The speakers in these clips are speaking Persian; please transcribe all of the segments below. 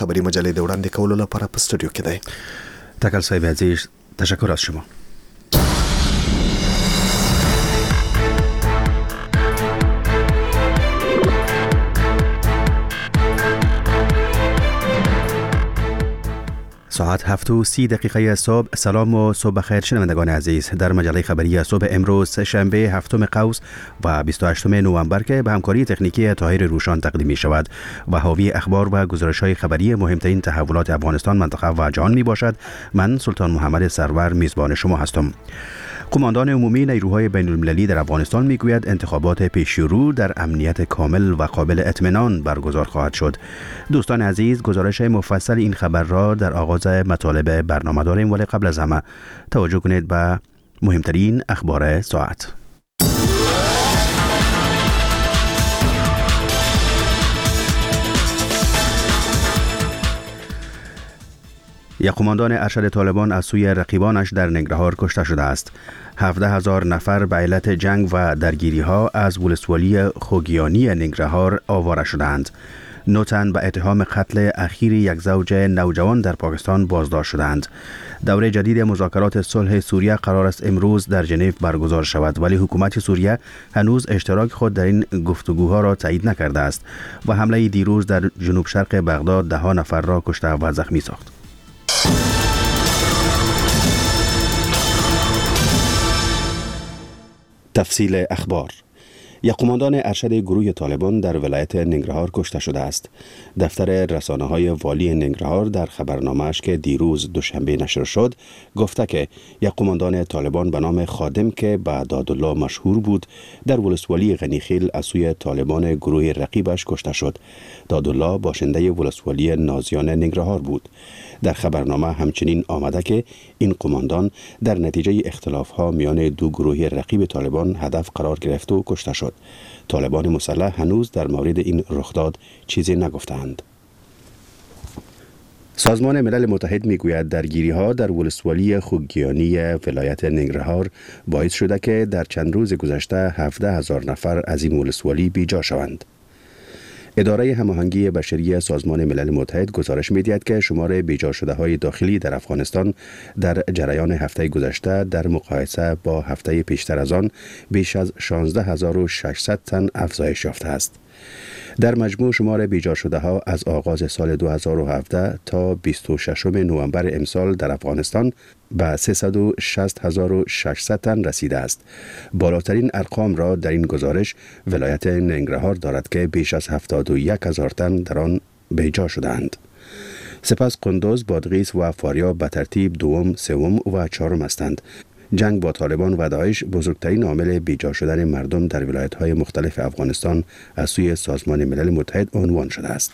خبری مجله د وړاندې کولو لپاره په سټوډیو کې دی. تکل صاحب عزیز، تشکر از شما. ساعت 7:30 صبح. سلام و صبح بخیر شنوندگان عزیز. در مجله خبری صبح امروز سه‌شنبه 7 قوس و 28 نوامبر که به همکاری تکنیکی طاهر روشان تقدیم می شود و حاوی اخبار و گزارش‌های خبری مهمترین تحولات افغانستان، منطقه و جهان می باشد. من سلطان محمد سرور میزبان شما هستم. قماندان عمومی نیروهای بین‌المللی در افغانستان میگوید انتخابات پیش‌رو در امنیت کامل و قابل اطمینان برگزار خواهد شد. دوستان عزیز، گزارش مفصل این خبر را در آغاز مطالب برنامه داریم، ولی قبل از همه توجه کنید به مهمترین اخبار ساعت. یک قماندان ارشد طالبان از سوی رقیبانش در ننگرهار کشته شده است. 17,000 نفر به علت جنگ و درگیری ها از ولسوالی خوگیانی ننگرهار آواره شدند. 9 تن به اتهام قتل اخیر یک زوج نوجوان در پاکستان بازداشت شدند. دوره جدید مذاکرات صلح سوریه قرار است امروز در ژنو برگزار شود، ولی حکومت سوریه هنوز اشتراک خود در این گفتگوها را تایید نکرده است و حمله دیروز در جنوب شرق بغداد 10 نفر را کشته و زخمی ساخت. تفصیل اخبار. یک قماندان ارشد گروه طالبان در ولایت ننگرهار کشته شده است. دفتر رسانه‌های والی ننگرهار در خبرنامه‌اش که دیروز دوشنبه نشر شد گفته که یک قماندان طالبان به نام خادم که به دادالله مشهور بود در ولسوالی غنیخیل از سوی طالبان گروه رقیبش کشته شد. دادالله باشنده ولسوالی نازیان ننگرهار بود. در خبرنامه همچنین آمده که این قماندان در نتیجه اختلاف‌ها میان دو گروه رقیب طالبان هدف قرار گرفت و کشته شد. طالبان مسلح هنوز در مورد این رخداد چیزی نگفتند. سازمان ملل متحد میگوید درگیری‌ها در ولسوالی خوگیانی ولایت ننگرهار باعث شده که در چند روز گذشته 17,000 نفر از این ولسوالی بیجا شوند. اداره هماهنگی بشری سازمان ملل متحد گزارش می‌دهد که شمار بیجا شده های داخلی در افغانستان در جریان هفته گذشته در مقایسه با هفته پیشتر از آن بیش از 16,600 تن افزایش یافته است. در مجموع شمار بیجا شده ها از آغاز سال 2017 تا 26 نوامبر امسال در افغانستان به 360,600 تن رسیده است. بالاترین ارقام را در این گزارش ولایت ننگرهار دارد که بیش از 71,000 تن در آن بیجا شدند. سپس قندوز، بادغیس و فاریاب به ترتیب دوم، سوم و چهارم هستند. جنگ با طالبان و داعش بزرگترین عامل بیجا شدن مردم در ولایت‌های مختلف افغانستان از سوی سازمان ملل متحد عنوان شده است.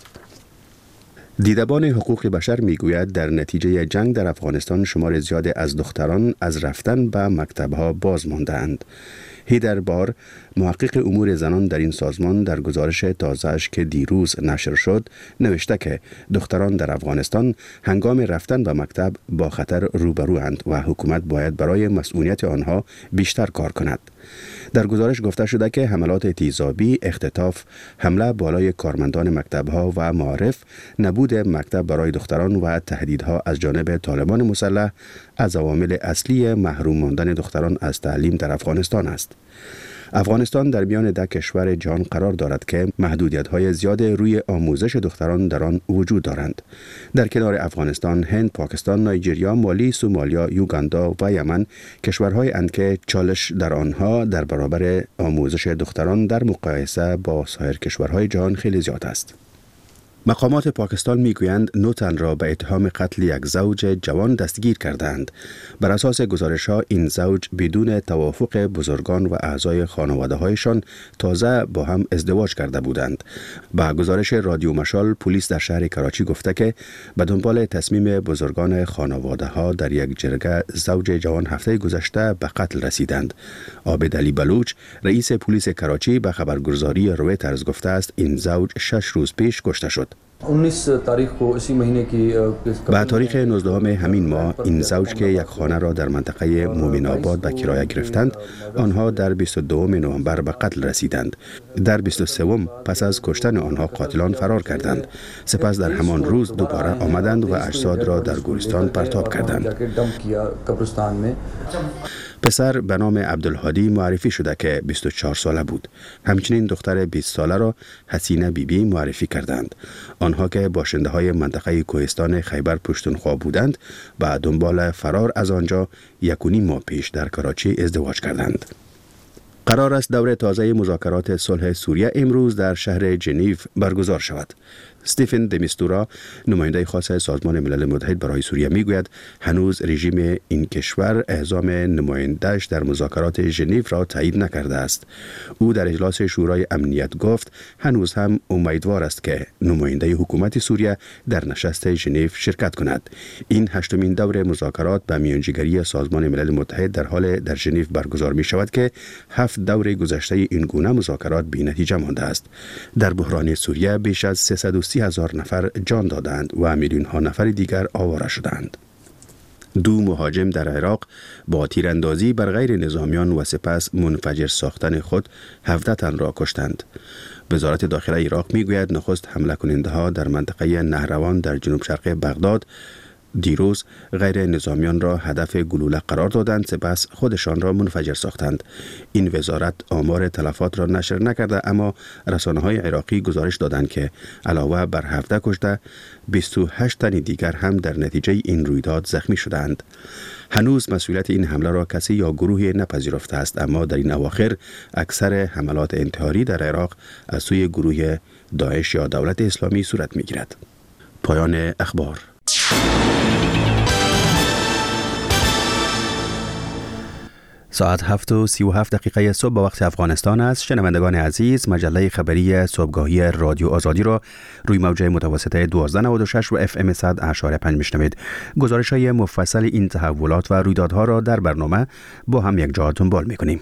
دیدبان حقوق بشر میگوید در نتیجه جنگ در افغانستان شمار زیادی از دختران از رفتن به مکتب‌ها باز مانده‌اند. هیدر بار، محقق امور زنان در این سازمان، در گزارش تازه‌اش که دیروز نشر شد نوشته که دختران در افغانستان هنگام رفتن به مکتب با خطر روبروند و حکومت باید برای مسئولیت آنها بیشتر کار کند. در گزارش گفته شده که حملات تیزابی، اختطاف، حمله بالای کارمندان مکتب‌ها و معارف، نبود مکتب برای دختران و تهدیدها از جانب طالبان مسلح از عوامل اصلی محروم ماندن دختران از تعلیم در افغانستان است. افغانستان در میان 10 کشور جهان قرار دارد که محدودیت‌های زیاد روی آموزش دختران در آن وجود دارند. در کنار افغانستان، هند، پاکستان، نیجریه، مالی، سومالیا، یوگاندا و یمن کشورهای اند که چالش در آنها در برابر آموزش دختران در مقایسه با سایر کشورهای جهان خیلی زیاد است. مقامات پاکستان میگویند 9 تن را به اتهام قتل یک زوج جوان دستگیر کردند. بر اساس گزارش‌ها این زوج بدون توافق بزرگان و اعضای خانواده‌هایشان تازه با هم ازدواج کرده بودند. با گزارش رادیو مشال، پلیس در شهر کراچی گفته که به دنبال تصمیم بزرگان خانواده‌ها در یک جرگه زوج جوان هفته گذشته به قتل رسیدند. عابد علی بلوچ، رئیس پلیس کراچی، به خبرگزاری رویترز گفته است این زوج 6 روز پیش کشته شد. به تاریخ 19 همین ماه این زوج که یک خانه را در منطقه مومن آباد به کرایه گرفتند، آنها در 22 نوامبر به قتل رسیدند. در 23 پس از کشتن آنها قاتلان فرار کردند. سپس در همان روز دوباره آمدند و اجساد را در گورستان پرتاب کردند. پسر به نام عبدالهادی معرفی شده که 24 ساله بود. همچنین دختر 20 ساله را حسینه بیبی معرفی کردند. آنها که باشنده های منطقه کوهستان خیبر پشتونخوا بودند، به دنبال فرار از آنجا 1.5 ماه پیش در کراچی ازدواج کردند. قرار است دور تازه مذاکرات صلح سوریه امروز در شهر ژنو برگزار شود. استیفن دمیستورا، نماینده خاص سازمان ملل متحد برای سوریه، میگوید هنوز رژیم این کشور اعزام نماینده‌اش در مذاکرات ژنو را تایید نکرده است. او در اجلاس شورای امنیت گفت هنوز هم امیدوار است که نماینده حکومت سوریه در نشست ژنو شرکت کند. این 8مین دور مذاکرات به میانجیگری سازمان ملل متحد در حال در ژنو برگزار می شود که 7 دور گذشته این گونه مذاکرات بی‌نتیجه مانده است. در بحران سوریه بیش از 330,000 نفر جان دادند و میلیون ها نفر دیگر آواره شدند. 2 مهاجم در عراق با تیراندازی بر غیر نظامیان و سپس منفجر ساختن خود 17 تن را کشتند. وزارت داخله عراق میگوید نخست حمله کننده ها در منطقه نهروان در جنوب شرق بغداد دیروز غیر نظامیان را هدف گلوله قرار دادند، سپس خودشان را منفجر ساختند. این وزارت آمار تلفات را نشر نکرده، اما رسانه‌های عراقی گزارش دادند که علاوه بر 17 کشته 28 تن دیگر هم در نتیجه این رویداد زخمی شدند. هنوز مسئولیت این حمله را کسی یا گروهی نپذیرفته است، اما در این اواخر اکثر حملات انتحاری در عراق از سوی گروه داعش یا دولت اسلامی صورت می‌گیرد. پایان اخبار. ساعت 7:37 صبح به وقت افغانستان است. شنوندگان عزیز، مجله خبری صبحگاهی رادیو آزادی را روی موج متوسطه 1296 و FM 100.5 میشنوید. گزارش های مفصل این تحولات و رویدادها را در برنامه با هم یک جا دنبال میکنیم.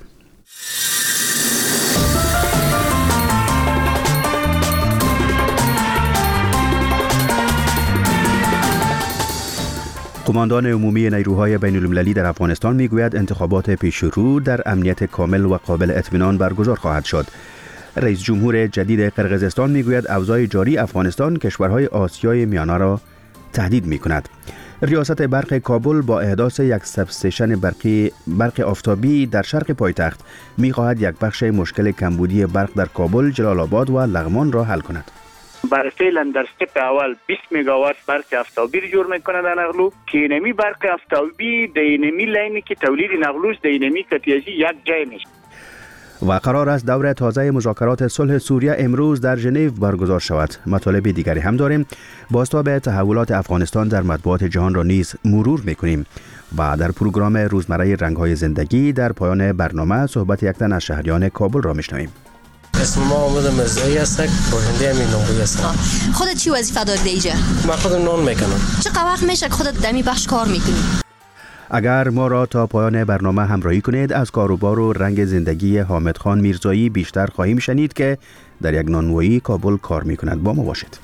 قماندان عمومی نیروهای بین المللی در افغانستان میگوید انتخابات پیشرو در امنیت کامل و قابل اطمینان برگزار خواهد شد. رئیس جمهور جدید قرقیزستان میگوید اوضاع جاری افغانستان کشورهای آسیای میانه را تهدید میکند. ریاست برق کابل با احداث یک سبستیشن برق آفتابی در شرق پایتخت میخواهد یک بخش مشکل کمبودی برق در کابل، جلال آباد و لغمان را حل کند. برای فعلا در استپ اول 20 مگاوات برق آفتابی رو جور میکنه در نقلو که اینمی برق آفتابی در اینمی لاینی که تولید نقلوش در اینمی کتیازی یک جای نیست. و قرار است دور تازه مذاکرات صلح سوریه امروز در ژنو برگزار شود. مطالب دیگری هم داریم. بازتاب تحولات افغانستان در مطبوعات جهان را نیز مرور میکنیم و در پروگرام روزمره رنگ‌های زندگی در پایان برنامه صحبت یک تن از شهریان کابل را میشنویم. اسم ما آمد مزدهی هستک، پاینده همین نمبوی هستم. خودت چی وظیفه داری دیجا؟ من خودم نان میکنم. چقدر وقت میشه که خودت دمی بخش کار میکنی؟ اگر ما را تا پایان برنامه همراهی کنید از کاروبار و رنگ زندگی حامد خان میرزایی بیشتر خواهیم شنید که در یک نانوایی کابل کار میکند. با ما باشید.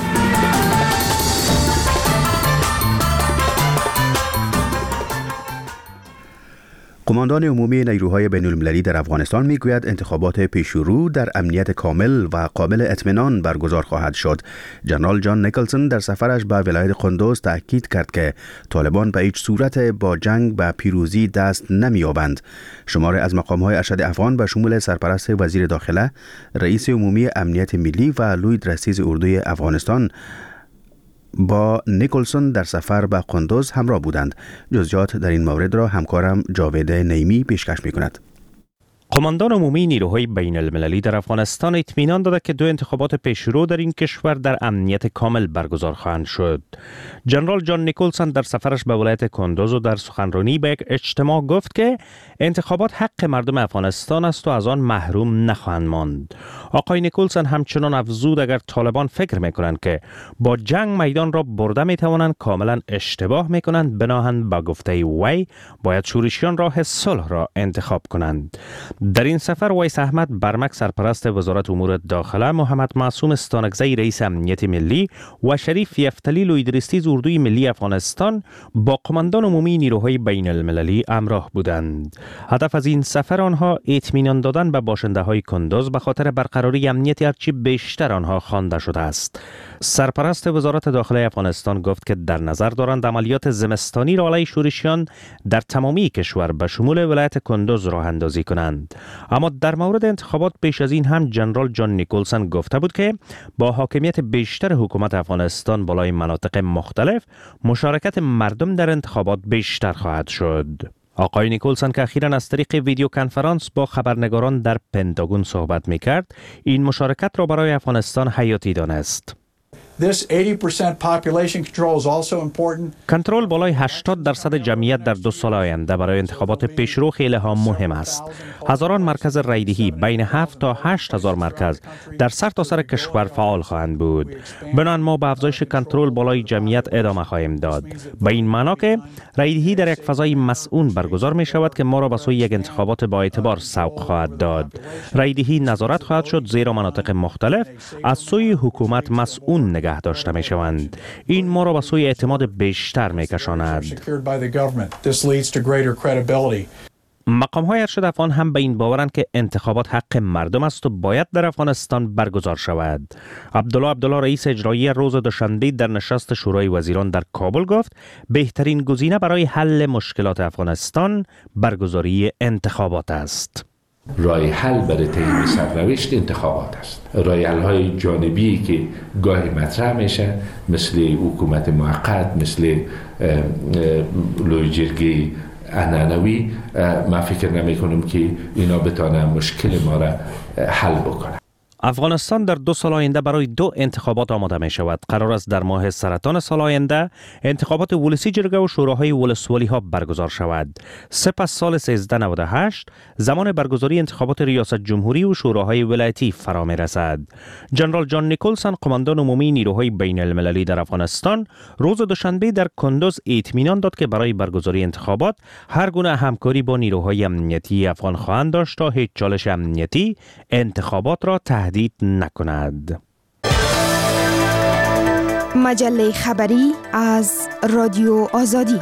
قماندان عمومی نیروهای بین المللی در افغانستان میگوید انتخابات پیشرو در امنیت کامل و قابل اطمینان برگزار خواهد شد. جنرال جان نیکلسون در سفرش به ولایت قندوز تاکید کرد که طالبان به هیچ صورت با جنگ به پیروزی دست نمی‌یابند. شماری از مقام‌های ارشد افغان به شمول سرپرست وزیر داخله، رئیس عمومی امنیت ملی و لوی رئیس اردوی افغانستان با نیکلسون در سفر به قندوز همراه بودند. جزئیات در این مورد را همکارم جاوید نیمی پیشکش می‌کند. قماندان عمومی نیروهای بین المللی در افغانستان اطمینان داده که 2 انتخابات پیشرو در این کشور در امنیت کامل برگزار خواهند شد. جنرال جان نیکلسون در سفرش به ولایت کندوز و در سخنرانی به یک اجتماع گفت که انتخابات حق مردم افغانستان است و از آن محروم نخواهند ماند. آقای نیکلسون همچنان افزود اگر طالبان فکر میکنند که با جنگ میدان را برده میتوانند کاملا اشتباه میکنند. بناهن با گفته وی باید شورشیان راه صلح را انتخاب کنند. در این سفر ویس احمد برمک سرپرست وزارت امور داخله، محمد معصوم استانکزی رئیس امنیت ملی و شریف یفتلی لویدریستیز اردوی ملی افغانستان با قماندان عمومی نیروهای بین المللی همراه بودند. هدف از این سفر آنها اطمینان دادن به باشنده های کندوز به خاطر برقراری امنیت هرچی بیشتر آنها خوانده شده است. سرپرست وزارت داخله افغانستان گفت که در نظر دارند عملیات زمستانی را علیه شورشیان در تمامی کشور به شمول ولایت کندوز راه اندازی کنند. اما در مورد انتخابات پیش از این هم جنرال جان نیکولسن گفته بود که با حاکمیت بیشتر حکومت افغانستان بالای مناطق مختلف، مشارکت مردم در انتخابات بیشتر خواهد شد. آقای نیکولسن که اخیراً از طریق ویدیو کنفرانس با خبرنگاران در پنتاگون صحبت می‌کرد، این مشارکت را برای افغانستان حیاتی دانست. This 80% population control is also important. کنترل بالای 80% جمعیت در 2 سال آینده برای انتخابات پیشرو خیلی هم مهم است. هزاران مرکز رایدهی بین 7 تا 8 هزار مرکز در سرتاسر کشور فعال خواهند بود. بنابراین ما به افزایش کنترل بالای جمعیت ادامه خواهیم داد. به این معنا که رایدهی در یک فضای مسئول برگزار می شود که ما را به سوی یک انتخابات با اعتبار سوق خواهد داد. رایدهی نظارت خواهد شد زیرا مناطق مختلف از سوی حکومت مسئول نگه داشته می شوند. این ما را به سوی اعتماد بیشتر می کشاند. مقام های ارشد افغان هم به این باورند که انتخابات حق مردم است و باید در افغانستان برگزار شود. عبدالله رئیس اجرایی روز دوشنبه در نشست شورای وزیران در کابل گفت بهترین گزینه برای حل مشکلات افغانستان برگزاری انتخابات است. راه حل برای تعیین سرنوشت انتخابات است. راه حل‌های جانبی که گاهی مطرح میشه مثل حکومت موقت، مثل لوی جرگه عنعنوی، من فکر نمی کنم که اینا بتانن مشکل ما را حل بکنه. افغانستان در 2 سال آینده برای 2 انتخابات آماده می شود. قرار است در ماه سرطان سال آینده انتخابات ولسی جرگه و شوراهای ولسوالی ها برگزار شود. سپس سال 1398 زمان برگزاری انتخابات ریاست جمهوری و شوراهای ولایتی فرا می رسد. جنرال جان نیکولسن قماندان عمومی نیروهای بین المللی در افغانستان روز دوشنبه در کندوز اطمینان داد که برای برگزاری انتخابات هر گونه همکاری با نیروهای امنیتی افغان خواهند داشت تا هیچ چالش امنیتی انتخابات را تهدید نکند. مجله خبری از رادیو آزادی.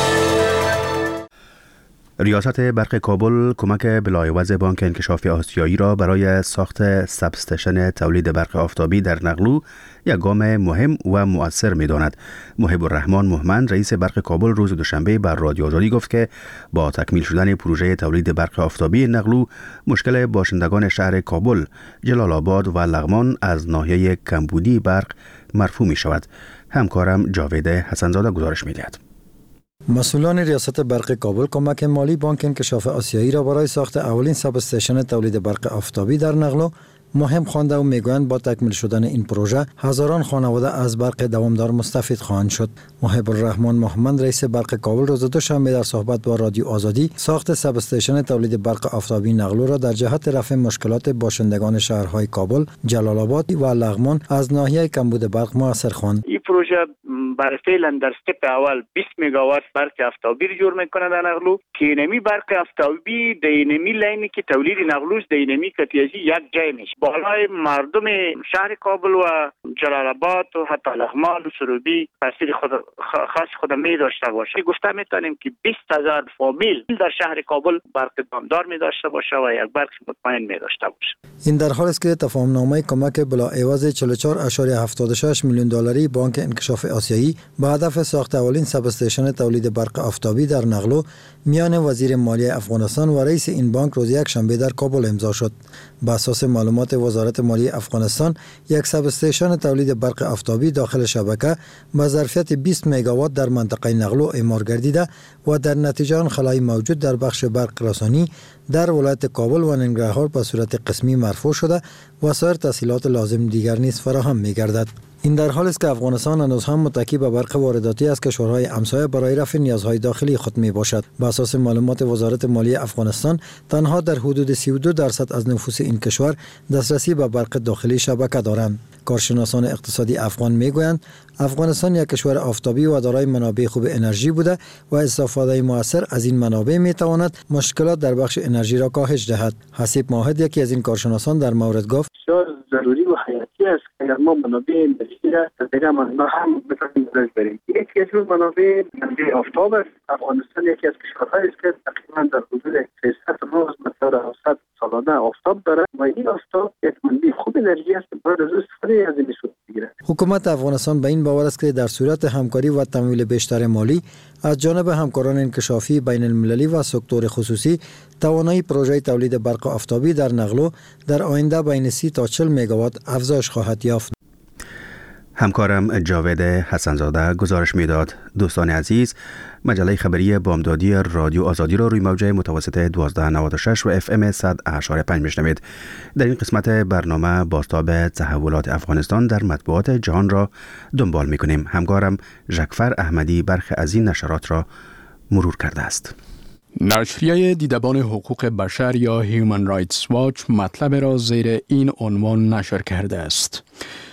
ریاست برق کابل کمک بلایوز بانک انکشاف آسیایی را برای ساخت سبستشن تولید برق آفتابی در نقلو یک گام مهم و مؤثر می‌داند. محب الرحمن مهمند رئیس برق کابل روز دوشنبه بر رادیو آزادی گفت که با تکمیل شدن پروژه تولید برق آفتابی نقلو، مشکل باشندگان شهر کابل، جلال آباد و لغمان از ناحیه کمبودی برق مرفوع می‌شود. همکارم جاوید حسنزاده گزارش می‌دهد. مسئولان ریاست برق کابل کمک مالی بانک انکشاف آسیایی را برای ساخت اولین ساب استیشن تولید برق آفتابی در نقلو مهم خوانده و میگویند با تکمیل شدن این پروژه هزاران خانواده از برق دوامدار مستفید خواهند شد. محب الرحمن محمد رئیس برق کابل روز دوشنبه در صحبت با رادیو آزادی ساخت ساب استیشن تولید برق آفتابی نقلو را در جهت رفع مشکلات باشندگان شهرهای کابل، جلال آباد و لغمان از ناحیه کمبود برق مؤثر خواند. این پروژه برای فعلا در استپ اول 20 مگاوات برق آفتابی رو جور میکنه در نقلو که اینمی برق آفتابی در اینمی لاینی که تولید نقلوش در اینمی کتیازی یک جای میشه. بالای مردم شهر کابل و جلال آباد و حتی لغمان و سروبی تاثیر خاص خود می داشته باشه. گفته میتونیم که 20,000 فامیل در شهر کابل برق دامدار می داشته باشه و یک برق مطمئن می داشته باشه. این در حالی است که تفاهمنامه کمک بلا عوض 44.76 میلیون دلاری بانک انکشاف آسیایی با هدف ساخت اولین ساب استیشن تولید برق آفتابی در نقلو میان وزیر مالیه افغانستان و رئیس این بانک روز یک شنبه در کابل امضا شد. بر اساس معلومات وزارت مالیه افغانستان، یک ساب استیشن تولید برق آفتابی داخل شبکه با ظرفیت 20 مگاوات در منطقه نقلو اعمار گردیده و در نتیجه آن خلای موجود در بخش برق رسانی در ولایت کابل و ننگرهار به صورت قسمی مرفوع شده و سایر تسهیلات لازم دیگر نیز فراهم می‌گردد. این در حالی است که افغانستان هنوز هم متکی به برق وارداتی از کشورهای همسایه برای رفع نیازهای داخلی خود می باشد. بر اساس معلومات وزارت مالیه افغانستان، تنها در حدود 32% از نفوس این کشور دسترسی به برق داخلی شبکه دارند. کارشناسان اقتصادی افغان میگویند افغانستان یک کشور آفتابی و دارای منابع خوب انرژی بوده و استفاده مؤثر از این منابع می تواند مشکلات در بخش انرژی را کاهش دهد. حسیب ماهد یکی از این کارشناسان در مورد گفت ضروری و حیاتی است که اگر ما منابع انرژی را در ما هم بتوانیم بریم. یکی از منابع منابع آفتاب است. افغانستان یکی از کشورهایی است که تقریبا در حدود 300 روز مقدار اوسط سالانه آفتاب دارد و این آفتاب یک منبع خوب انرژی است که باید از استفاده از این صورت بگیرد. حکومت افغانستان به این باور است که در صورت همکاری و تمویل بیشتر مالی از جانب همکاران انکشافی بین المللی و سکتور خصوصی توانایی پروژه تولید برق آفتابی در نغلو در آینده بین 30 تا 40 مگاوات افزایش خواهد یافت. همکارم جاوید حسنزاده گزارش میداد. دوستان عزیز، مجله خبری بامدادی رادیو آزادی را روی موجه متوسط 1296 و FM 100.5 میشنوید. در این قسمت برنامه بازتاب تحولات افغانستان در مطبوعات جهان را دنبال میکنیم. همکارم ژکفر احمدی برخی از این نشرات را مرور کرده است. نشریه دیدبان حقوق بشر یا هیومن رایتس واچ مطلب را زیر این عنوان نشر کرده است: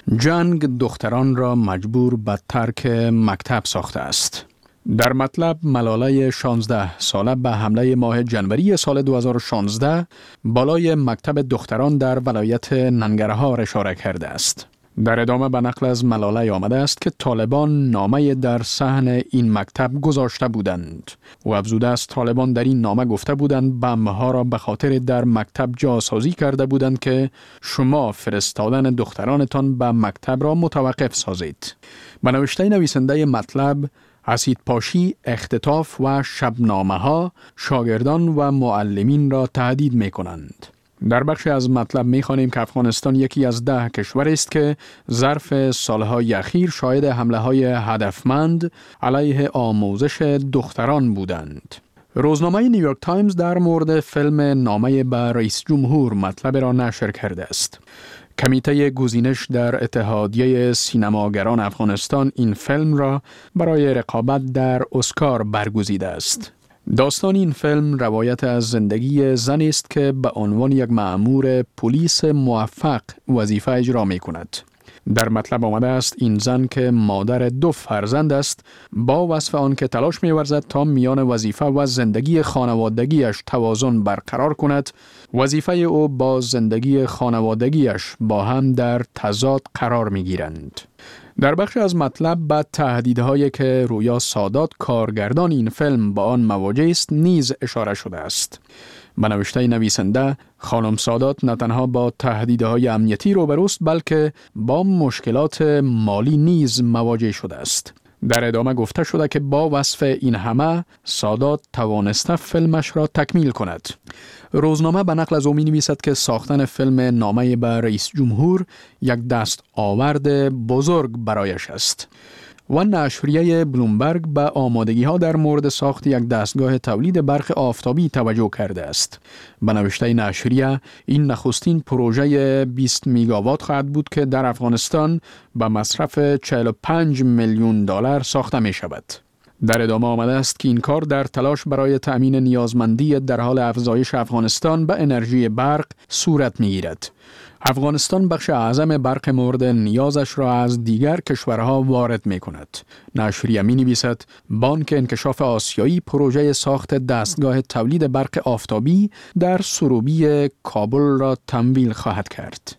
جنگ دختران را مجبور به ترک مکتب ساخته است. در مطلب ملاله 16 ساله به حمله ماه جنوری سال 2016 بالای مکتب دختران در ولایت ننگرهار اشاره کرده است. در ادامه به نقل از ملاله آمده است که طالبان نامه در صحن این مکتب گذاشته بودند و افزوده است طالبان در این نامه گفته بودند بمب‌ها را به خاطر در مکتب جاسازی کرده بودند که شما فرستادن دخترانتان به مکتب را متوقف سازید. به نوشته نویسنده مطلب، اسیدپاشی، اختطاف و شبنامه‌ها شاگردان و معلمین را تهدید می‌کنند. در بخشی از مطلب می‌خوانیم که افغانستان یکی از 10 کشور است که ظرف سالهای اخیر شاهد حمله‌های هدفمند علیه آموزش دختران بودند. روزنامه نیویورک تایمز در مورد فیلم نامه به رئیس جمهور مطلب را نشر کرده است. کمیته گزینش در اتحادیه سینماگران افغانستان این فیلم را برای رقابت در اسکار برگزیده است. داستان این فیلم روایت از زندگی زنی است که به عنوان یک مأمور پلیس موفق وظیفه اجرا می کند. در مطلب آمده است این زن که مادر 2 فرزند است با وصف آن که تلاش می ورزد تا میان وظیفه و زندگی خانوادگیش توازن برقرار کند، وظیفه او با زندگی خانوادگیش با هم در تضاد قرار می گیرند. در بخش از مطلب به تهدیدهایی که رویا سادات کارگردان این فیلم با آن مواجه است نیز اشاره شده است. به نوشته نویسنده، خانم سادات نه تنها با تهدیدهای امنیتی روبروست بلکه با مشکلات مالی نیز مواجه شده است. در ادامه گفته شده که با وصف این همه سادات توانسته فیلمش را تکمیل کند. روزنامه به نقل از او می‌نویسد که ساختن فیلم نامه به رئیس جمهور یک دستاورد بزرگ برایش است. و نشریه بلومبرگ به آمادگی‌ها در مورد ساخت یک دستگاه تولید برق آفتابی توجه کرده است. به نوشته نشریه، این نخستین پروژه 20 میگاوات خواهد بود که در افغانستان به مصرف 45 میلیون دلار ساخته می شود. در ادامه آمده است که این کار در تلاش برای تأمین نیازمندی در حال افزایش افغانستان به انرژی برق صورت می گیرد. افغانستان بخش اعظم برق مورد نیازش را از دیگر کشورها وارد می کند. نشریه می نویسد بانک انکشاف آسیایی پروژه ساخت دستگاه تولید برق آفتابی در سروبی کابل را تمویل خواهد کرد.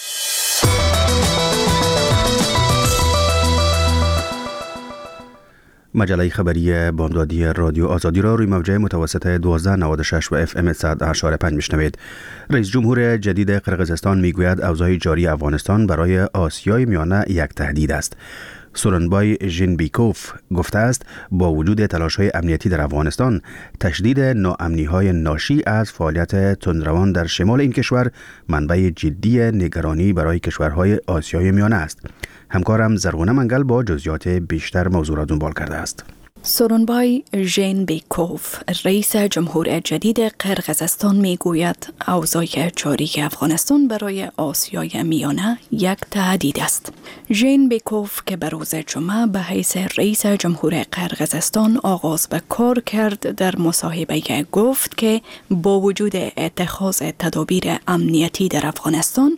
مجله خبری بامدادی رادیو آزادی را روی موجه متوسط 1296 و FM 100.5 میشنوید. رئیس جمهور جدید قرقیزستان میگوید اوضاع جاری افغانستان برای آسیای میانه یک تهدید است. سورنبای ژینبیکوف گفته است با وجود تلاش‌های امنیتی در افغانستان، تشدید ناامنی‌های ناشی از فعالیت تندروان در شمال این کشور منبع جدی نگرانی برای کشورهای آسیای میانه است. همکارم زرغونه منگل با جزئیات بیشتر موضوع را دنبال کرده است. سورنبای ژینبیکوف رئیس جمهور جدید قرقیزستان میگوید اوضاع جاری افغانستان برای آسیای میانه یک تهدید است. ژینبیکوف که به روز جمعه به حیث رئیس جمهور قرقیزستان آغاز به کار کرد در مصاحبه گفت که با وجود اتخاذ تدابیر امنیتی در افغانستان،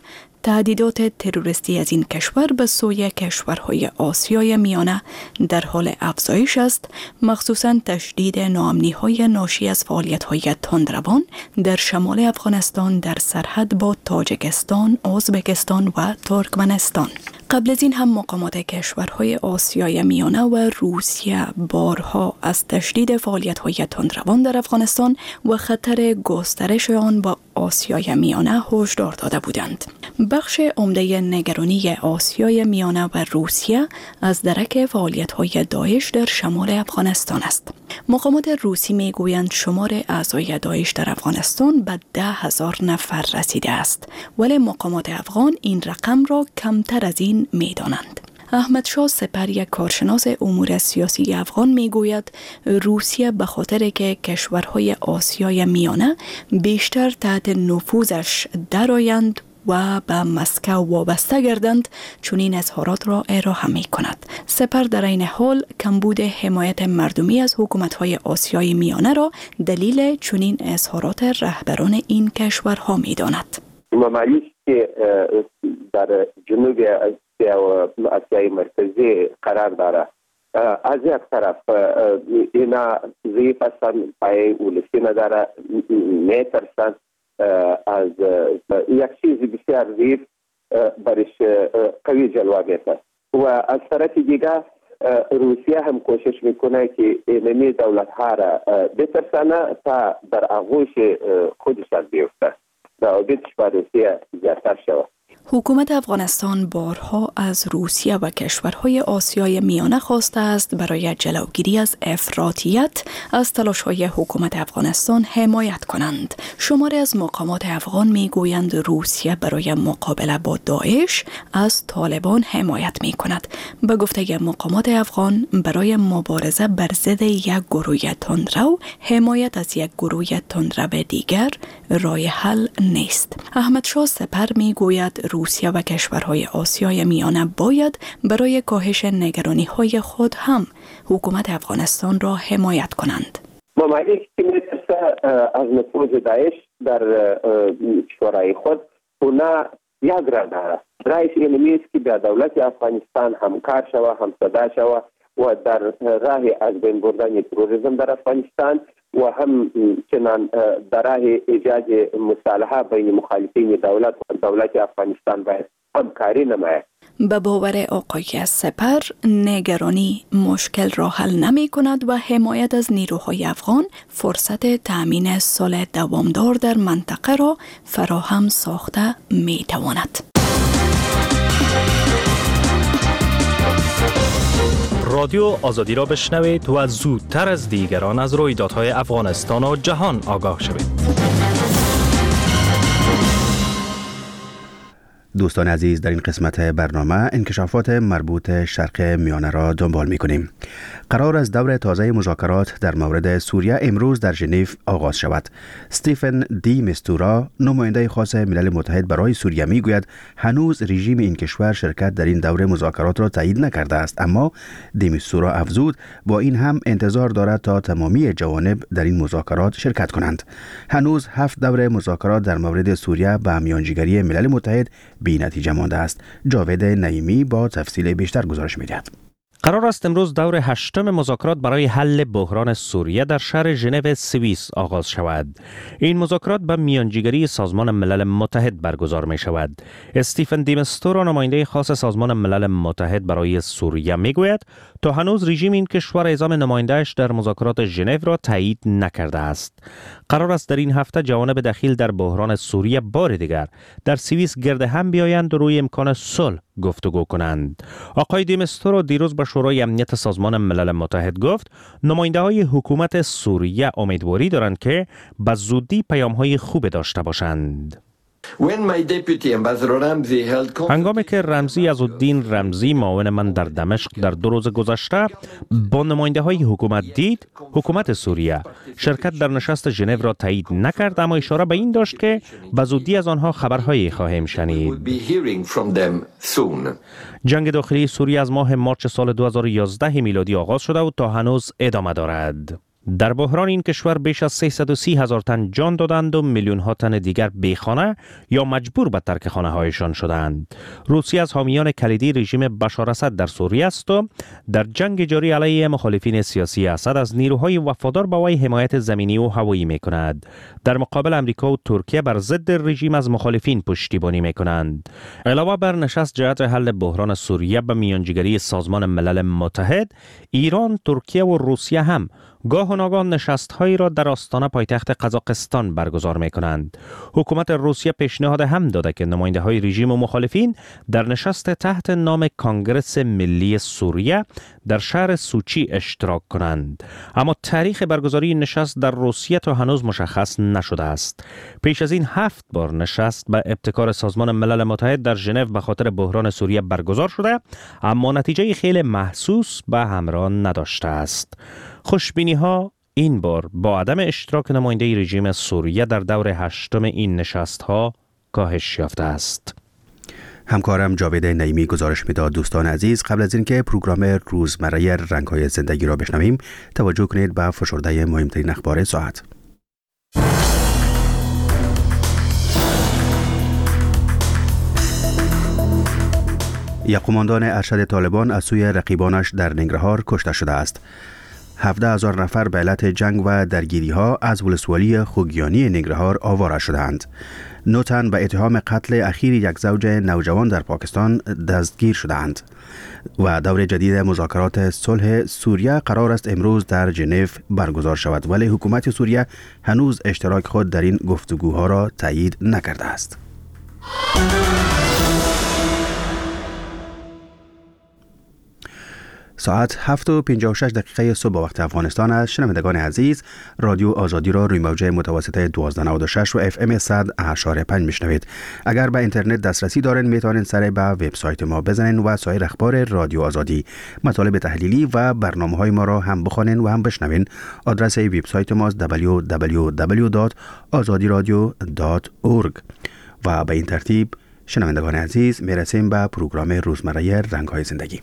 تهدیدات تروریستی از این کشور به سوی کشورهای آسیای میانه در حال افزایش است، مخصوصاً تشدید ناامنی‌های ناشی از فعالیت‌های تندروان در شمال افغانستان در سرحد با تاجیکستان، ازبکستان و ترکمنستان. قبل از این هم مقامات کشورهای آسیای میانه و روسیه بارها از تشدید فعالیت‌های تندروان در افغانستان و خطر گسترش آن با آسیای میانه هشدار داده بودند. بخش عمده نگرانی آسیای میانه و روسیه از درک فعالیت‌های داعش در شمال افغانستان است. مقامات روسی میگویند شمار اعضای داعش در افغانستان به 10,000 نفر رسیده است، ولی مقامات افغان این رقم را کمتر از این می‌دانند. احمد شاه سپر، یک کارشناس امور سیاسی افغان، میگوید روسیه به خاطر که کشورهای آسیای میانه بیشتر تحت نفوذش درآیند و به مسکو وابسته گردند چون این اظهارات را ارائه می کند. سپر در این حال کمبود حمایت مردمی از حکومت‌های آسیای میانه را دلیل چنین اظهارات رهبران این کشورها می داند. ممالک که در جنوب آسیا و آسیای مرکزی قرار دارد از یک طرف اینا ضعیف هستند، پای ولسی نداره، میترسند از یک چیز بسیار ضعیف برش قوی جلوه بیده و از طرف دیگه روسیه هم کوشش میکنه که اینمی دولت ها را بترسانه تا در آغوش خودشان بیفته و بیتش با روسیه زیادتر شود. حکومت افغانستان بارها از روسیه و کشورهای آسیای میانه خواسته است برای جلوگیری از افراطیت از تلاش‌های حکومت افغانستان حمایت کنند. شماری از مقامات افغان میگویند روسیه برای مقابله با داعش از طالبان حمایت میکند. به گفته مقامات افغان برای مبارزه بر ضد یک گروه تندرو، حمایت از یک گروه تندرو دیگر راه حل نیست. احمد شاه سپر میگوید روسیه و کشورهای آسیای میانه باید برای کاهش نگرانی‌های خود هم حکومت افغانستان را حمایت کنند. ممالک که میترسه از نفوذ داعش در کشورهای خود اونا یک راه داره. راهش اینمی است که به دولت افغانستان همکار شوه، همصدا شوه و در راه از بین بردن تروریسم در افغانستان و هم چنان در راه ایجاد مصالحه بین مخالفین دولت افغانستان باید همکاری نماید. به باور آقای سپر نگرانی مشکل را حل نمی کند و حمایت از نیروهای افغان فرصت تأمین صلح دوامدار در منطقه را فراهم ساخته می تواند. رادیو آزادی را بشنوید و زودتر از دیگران از رویدادهای افغانستان و جهان آگاه شوید. دوستان عزیز، در این قسمت برنامه انکشافات مربوط شرق میانه را دنبال می کنیم. قرار است دور تازه مذاکرات در مورد سوریه امروز در ژنو آغاز شود. استیفن دی میستورا، نماینده خاص ملل متحد برای سوریه، می گوید هنوز رژیم این کشور شرکت در این دور مذاکرات را تایید نکرده است، اما دی میستورا افزود با این هم انتظار دارد تا تمامی جوانب در این مذاکرات شرکت کنند. هنوز 7 دور مذاکرات در مورد سوریه به میانجیگری ملل متحد بی نتیجه مانده است. جاوید نعیمی با تفصیل بیشتر گزارش می‌دهد. قرار است امروز دور 8 مذاکرات برای حل بحران سوریه در شهر ژنو سوئیس آغاز شود. این مذاکرات به میانجیگری سازمان ملل متحد برگزار می شود. استیفن دی میستورا، نماینده خاص سازمان ملل متحد برای سوریه، می گوید تا هنوز رژیم این کشور اعزام نماینده‌اش در مذاکرات ژنو را تایید نکرده است. قرار است در این هفته جوانب دخیل در بحران سوریه بار دیگر در سوئیس گرد هم بیایند و روی امکان صلح گفتگو کنند. آقای دی میستورا دیروز به شورای امنیت سازمان ملل متحد گفت نماینده‌های حکومت سوریه امیدواری دارند که به زودی پیام‌های خوب داشته باشند. هنگامی که رمزی عزالدین رمزی، معاون من در دمشق، در 2 روز گذشته با نماینده‌های حکومت دید، حکومت سوریه شرکت در نشست ژنو را تایید نکرد، اما اشاره به این داشت که به زودی از آنها خبرهایی خواهیم شنید. جنگ داخلی سوریه از ماه مارچ سال 2011 میلادی آغاز شده و تا هنوز ادامه دارد. در بحران این کشور بیش از 330,000 تن جان دادند و میلیون ها تن دیگر بیخانه یا مجبور به ترک خانه هایشان شدند. روسیه از حامیان کلیدی رژیم بشار اسد در سوریه است و در جنگ جاری علیه مخالفین سیاسی اسد از نیروهای وفادار به وی حمایت زمینی و هوایی می‌کند. در مقابل امریکا و ترکیه بر ضد رژیم از مخالفین پشتیبانی می‌کنند. علاوه بر نشست جهت حل بحران سوریه به میانجیگری سازمان ملل متحد، ایران، ترکیه و روسیه هم گاه و ناگاه نشست‌هایی را در آستانه پایتخت قزاقستان برگزار می‌کنند. حکومت روسیه پیشنهاد هم داده که نماینده‌های رژیم و مخالفین در نشست تحت نام کانگرس ملی سوریه در شهر سوچی اشتراک کنند. اما تاریخ برگزاری نشست در روسیه تا هنوز مشخص نشده است. پیش از این 7 بار نشست به ابتکار سازمان ملل متحد در ژنو به خاطر بحران سوریه برگزار شده، اما نتیجه خیلی محسوس به همراه نداشته است. خوشبینی ها این بار با عدم اشتراک نماینده رژیم سوریه در دور 8 این نشست ها کاهش یافته است. همکارم جاوید نعیمی گزارش میداد. دوستان عزیز، قبل از اینکه پروگرام روزمره رنگ‌های زندگی را بشنویم، توجه کنید به فشرده مهمترین اخبار ساعت. یک قماندان ارشد طالبان از سوی رقیبانش در ننگرهار کشته شده است. 17,000 نفر به علت جنگ و درگیری ها از ولسوالی خوگیانی ننگرهار آواره شدند. 9 تن به اتهام قتل اخیر یک زوج نوجوان در پاکستان دستگیر شدند و دور جدید مذاکرات صلح سوریه قرار است امروز در ژنو برگزار شود، ولی حکومت سوریه هنوز اشتراک خود در این گفتگوها را تایید نکرده است. ساعت 7:56 صبح وقت افغانستان است. شنوندگان عزیز، رادیو آزادی را روی موج متوسط 1296 و FM 100.5 میشنوید. اگر به اینترنت دسترسی دارین میتونین سر به وبسایت ما بزنین و سایر اخبار رادیو آزادی، مطالب تحلیلی و برنامه‌های ما را هم بخوانین و هم بشنوین. آدرس وبسایت ما www.azadiradio.org و به این ترتیب شنوندگان عزیز میرسیم به پروگرام روزمره رنگ‌های زندگی.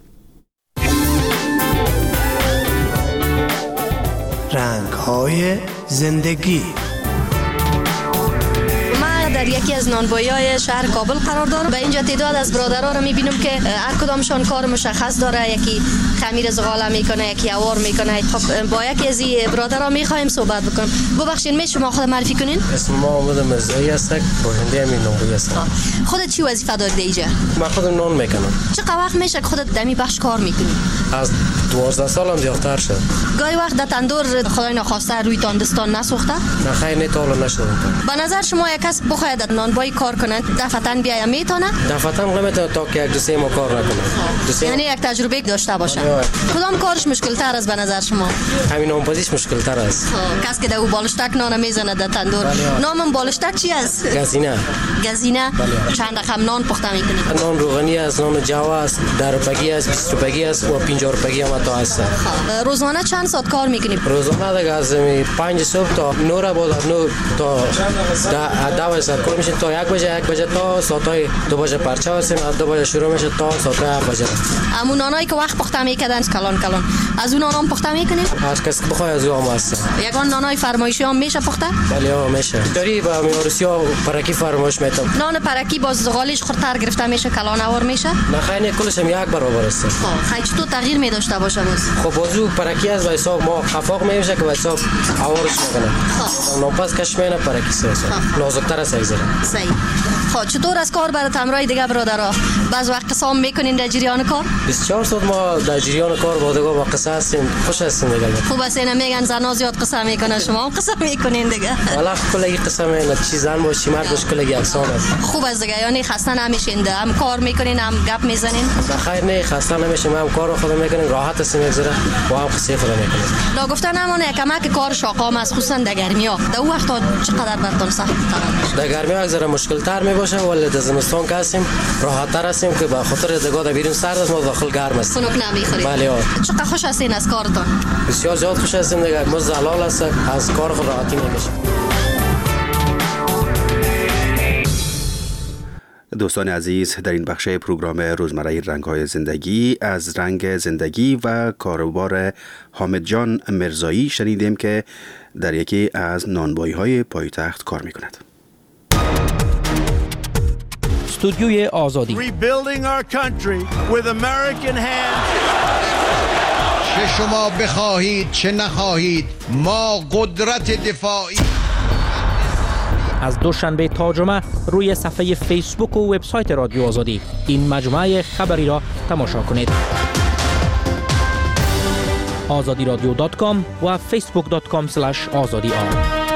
رنگ‌های زندگی. در یکی از نانوایی‌های شهر کابل قرار دارم. به اینجا تعداد از برادرها رو می‌بینم که هر کدامشان کار مشخص داره. یکی خمیر زغال میکنه، یکی اوار میکنه. خب با یکی از این برادرها می‌خوایم صحبت بکنم. ببخشید می شما خود معرفی کنین؟ اسم ما محمد مرزایی است، باشنده همین نانوایی هستم. خودت چی وظیفه داری اینجا؟ من خودم نان میکنم. چقدر وقت میشه که خودت دمی بخش کار میکنی؟ از 12 سالم زیادتر شد. گاهی وقت در تندور خدای ناخواسته روی تاندستان نسوخته؟ نه خیر، نه تا نشده. به نظر شما یک کس بخواد نانوایی کار کنه دفعتاً بیاید میتونه؟ دفعتاً نمیتونه تا که یک دو سه ماه کار نکنه. یعنی یک تجربه داشته باشه. کدام کارش مشکل تر است به نظر شما؟ همین نانپزیش مشکل تر است. کس که در او بالشتک نان میزنه در تندور. نام بالشتک چی است؟ گزینه. گزینه؟ چند رقم نان پخته میکنید؟ نان روغنی است، نان جوا است، 10 روپیه است، 20 روپیه است و 50 روپیه هم تا است. روزانه چند ساعت کار میکنید؟ روزانه دیگه از 5 صبح تا 9 بعد 9 تا 10 ساعت کار میشه تا 1 بجه تا ساعتای 2 بجه پرچه هستیم، از 2 بجه شروع میشه تا ساعت 7 بجه. همون نانایی که وقت پخته میکردن کلان از اون نانام پخته میکنید؟ هر کس که بخواد از اون هم هست. یگان نانای فرمایشی هم میشه پخته؟ بله میشه. داری با میارسیا پرکی فرمایش میتم. نان پرکی با زغالش خردتر گرفته میشه، کلان اوار میشه؟ نه خیر، کلش هم یک برابر است. خب چطور تغییر می داشته باشه باز؟ خب بازو پرکی از حساب ما خفاق میشه که حساب اوارش میکنه. ناپاس کشمینه پرکی سه نازکتر است ایزه. صحیح. خب چطور از کار برات همراه دیگه برادرها؟ بعض وقت قسم میکنین در جریان کار؟ 24 ساعت ما در جریان کار با با قصه هستیم، خوش هستیم دیگه. خوب است اینا میگن زنا زیاد قسم میکنن، شما هم قسم میکنین دیگه. والا کلی قسم نه چی زن باشی مرد باش کلی یکسان است. خوب است دیگه، یعنی خسته نمیشین، هم کار میکنین هم گپ میزنین؟ بخیر نه خسته نمیشیم، هم کار خود میکنیم، راحت هستیم میگذره با هم قصه خود میکنیم. لا گفتن همونه کمک کار شاقام از خصوصا در گرمیا. در اون وقت چقدر براتون سخت تر؟ در گرمیا یک ذره مشکل تر میباشه، ولی در زمستان که هستیم راحت تر هستیم که به خاطر دگاه بیرون سرد است، ما داخل گرم است. خنک نمیخورید. بله. چقدر خوش هستین از کارتون؟ بسیار زیاد خوش هستیم دیگه، ما زلال است، از کار خود راحتی نمیشه. دوستان عزیز، در این بخش پروگرام روزمره رنگ‌های زندگی از رنگ زندگی و کاروبار حامد جان مرزایی شنیدیم که در یکی از نانوایی‌های پایتخت کار می‌کند. استودیوی آزادی. Rebuilding our country with American hands. چه شما بخواهید چه نخواهید ما قدرت دفاعی. از دوشنبه تا جمعه روی صفحه فیسبوک و وبسایت رادیو آزادی این مجموعه خبری را تماشا کنید. azadiradio.com و facebook.com/azadi.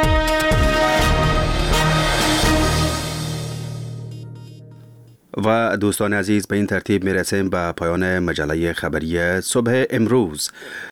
و دوستان عزیز، به این ترتیب میرسیم به پایان مجله خبری صبح امروز.